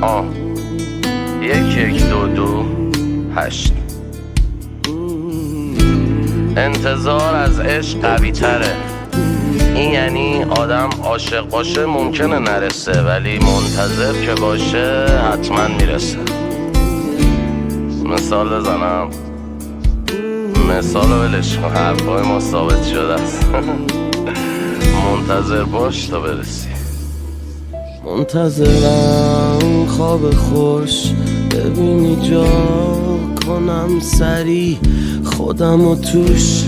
1122 انتظار از عشق قوی تره. این یعنی آدم عاشق باشه ممکنه نرسه، ولی منتظر که باشه حتما میرسه. مثال بزنم، مثال ولش کن، حرفای ما ثابت شده است. منتظر باش تا برسی. منتظرم خواب خوش ببینی جا کنم سری خودم و توش.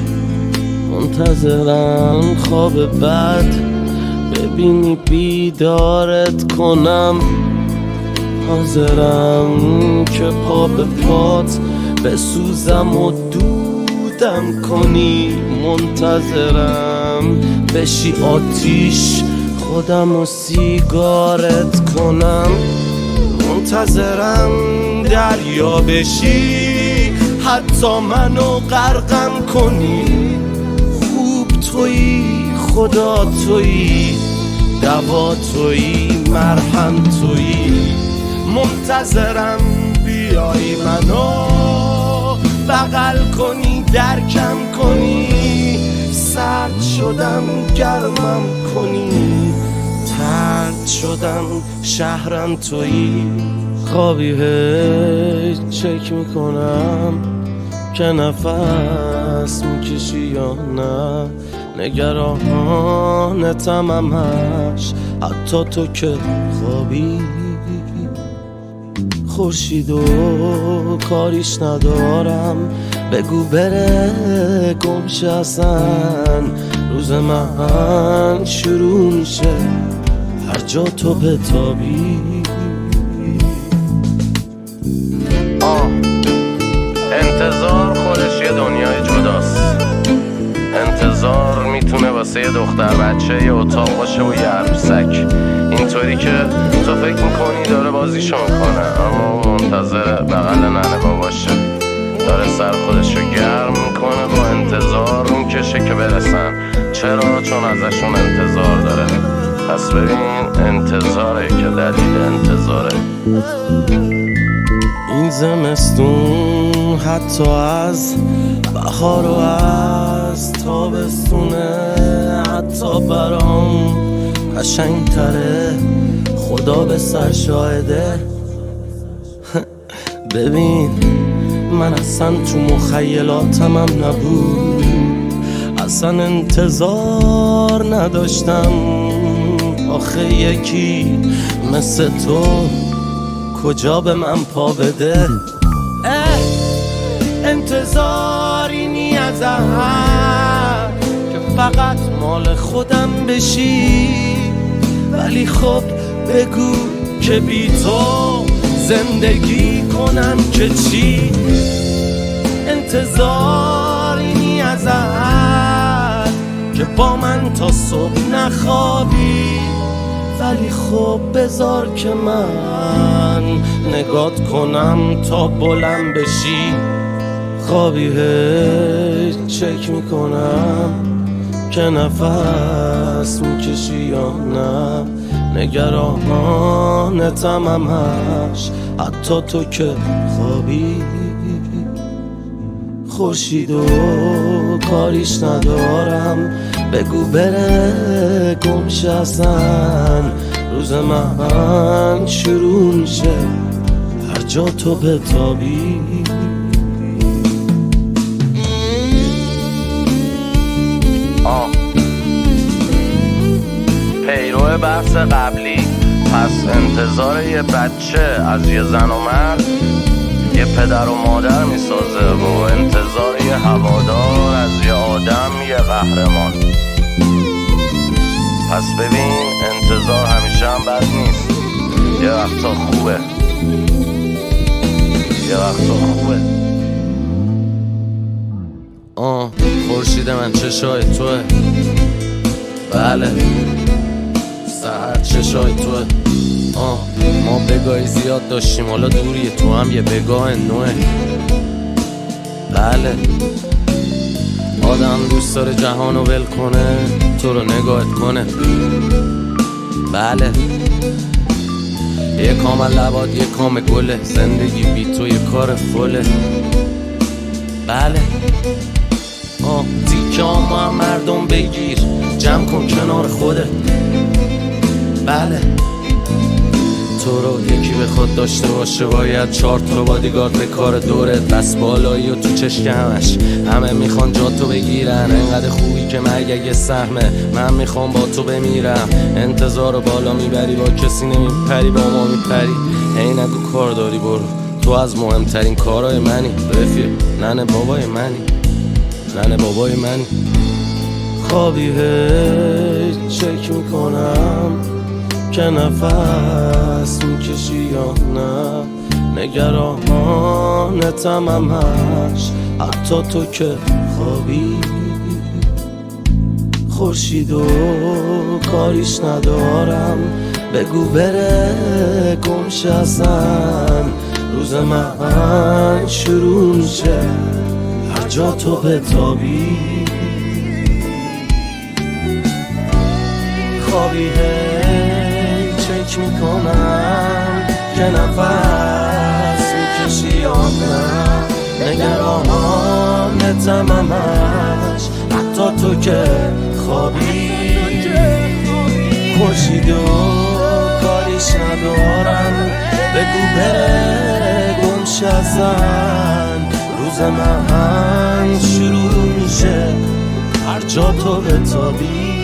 منتظرم خواب بد ببینی بیدارت کنم. حاضرم که پا به پات بسوزم و دودم کنی. منتظرم بشی آتیش خودم و سیگارت کنم. منتظرم دریا بشی حتی منو غرقم کنی. خوب تویی، خدا تویی، دوا تویی، مرهم تویی. منتظرم بیایی منو بغل کنی، درکم کنی. سرد شدم گرمم کنی، ترد شدم شهرم تویی. خوابی هیچ چک میکنم که نفس میکشی یا نه. نگرانتم همش حتی تو که خوابی. خورشید و کاریش ندارم، بگو بره گمشه اصلا. روز من شروع میشه هر جا تو بتابی. انتظار خودش یه دنیای جداست. انتظار میتونه واسه یه دختر بچه یه اتاق باشه و یه عروسک. اینطوری که تو فکر میکنی داره بازیشو میکنه، اما منتظر بغل ننه باشه. داره سر خودشو گرم میکنه، با انتظار میکشه که برسن. چرا؟ چون ازشون انتظار داره. پس ببین انتظاره که دلیل انتظاره. این زمستون حتی از بهار و از تابستونه حتی برام قشنگ تره. خدا به سر شاهده. ببین من اصلا تو مخیلاتم هم نبود، اصلا انتظار نداشتم. آخه یکی مثل تو کجا به من پا بده. انتظاری نی از هم که فقط مال خودم بشی. ولی خب بگو که بی تو زندگی کنم که چی. انتظاری نی از هم که با من تا صبح نخوابی. ولی خب بذار که من نگات کنم تا بلند بشی. خوابی هیچ چک میکنم که نفس میکشی یا نه. نگرانتم همش حتی تو که خوابی. خورشید و کاریش ندارم، بگو بره گمشه اصلا. روز من شروع میشه هر جا تو بتابی. پیرو بحث قبلی، پس انتظار یه بچه از یه زن و مرد یه پدر و مادر میسازه و انتظار یه هوادار از یه آدم یه قهرمان. پس ببین انتظار همیشه هم بد نیست، یه وقتا خوبه، یه وقتا خوبه. خورشید من چشای توه، بله سحر چشای توه. ما بگاهی زیاد داشتیم، حالا دوریه، تو هم یه بگاه نوه. بله آدم دوست داره جهانو ول کنه، تو رو نگاهت کنه. بله یه کام لباد یه کام گله، زندگی بی تو یه کار فله. بله تیکه هم مردم بگیر، جمع کن کنار خوده. بله تو رو یکی بخواد داشته باشه باید 4 تا بادیگارد به کار دوره. دست بالایی و تو چشمش همه میخوان جا تو بگیرن. انقدر خوبی که مرگ اگه سهمه، من میخوام با تو بمیرم. انتظار بالا میبری با کسی نمیپری، با ما میپری. هی نگو کار داری برو، تو از مهمترین کارهای منی. رفیق ننه بابای منی، ننه بابای منی. خوابی هی چک میکنم که نفس میکشی یا نه. نگرانتم همش، حتی تو که خوابی. خورشید و کاریش ندارم، بگو بره گمشه اصلا. روز من شروع میشه هر جا تو بتابی. خوابی چک میکنم که نفس میکشی یا نه. نگرانتم همش، حتی تو که خوابی. خورشید و کاریش ندارم، بگو بره گمشه ازن. روز من شروع میشه هر جا تو بتابی.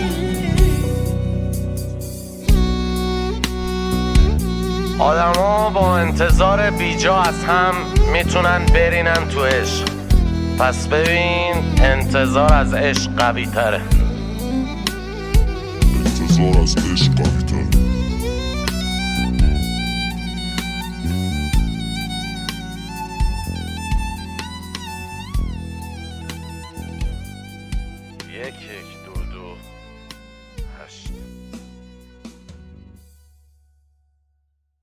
آدما با انتظار بیجا از هم میتونن برینن تو عشق. پس ببین انتظار از عشق قوی تره. انتظار از عشق قوی تره.